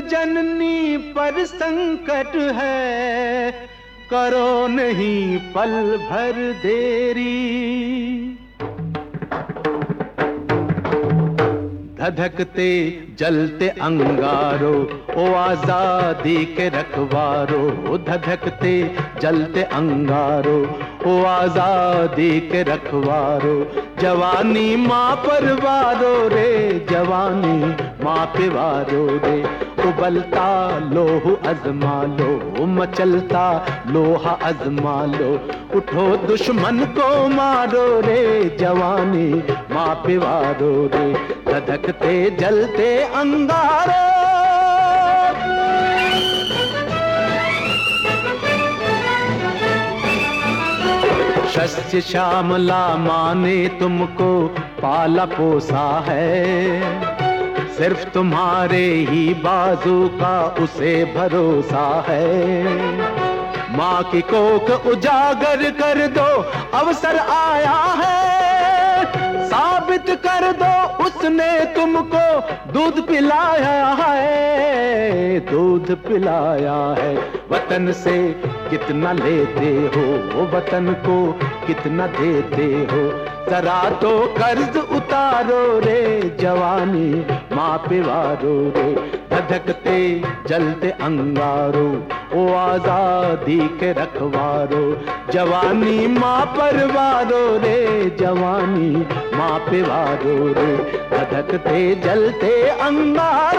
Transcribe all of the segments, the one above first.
जननी पर संकट है, करो नहीं पल भर देरी। धधकते जलते अंगारो, ओ आजादी के रखवारो। धधकते जलते अंगारो, ओ आजादी के रखवारो। जवानी माँ पर वारो रे, जवानी माँ पे वारो रे। उबलता लोह अजमा लो, मचलता लोहा अजमा लो। उठो दुश्मन को मारो रे, जवानी माँ पे वारो रे। धधकते जलते अंगारे। शस्य श्यामला माँ ने तुमको पाला पोसा है, सिर्फ तुम्हारे ही बाजू का उसे भरोसा है। माँ की कोख उजागर कर दो, अवसर आया है। साबित कर दो उसने तुमको दूध पिलाया है, दूध पिलाया है। वतन से कितना लेते हो, वतन को कितना देते हो। जरा तो कर्ज उतारो रे, जवानी माँ पे वारो रे। धधकते जलते अंगारो, ओ आजादी के रखवारो। जवानी माँ पर वारो रे, जवानी माँ पे वारो रे। धधकते जलते अंगारो।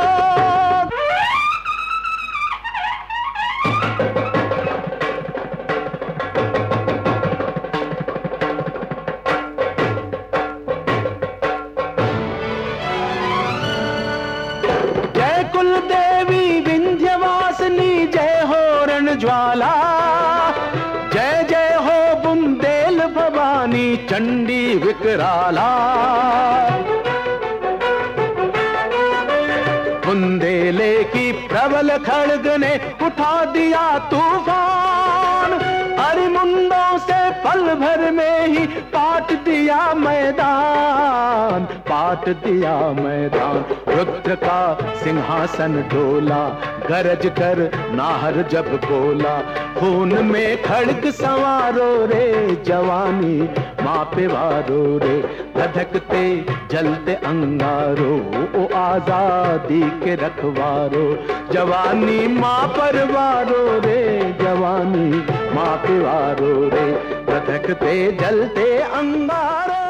कुल देवी विंध्यवासिनी, जय हो रणज्वाला। जय जय हो बुंदेल भवानी, चंडी विकराला। बुंदेले की प्रबल खड्ग ने उठा दिया तूफान। अरिमुंडों से पल भर में ही पाट दिया मैदान, पाट दिया मैदान। रुद्र का सिंहासन डोला, गरज कर नाहर जब बोला। खून में खड्ग संवारो रे, जवानी माँ पे वारो रे। धधकते जलते अंगारो, ओ आजादी के रखवारो। जवानी माँ पर वारो रे, जवानी माँ पे वारो रे। धधकते जलते अंगारो।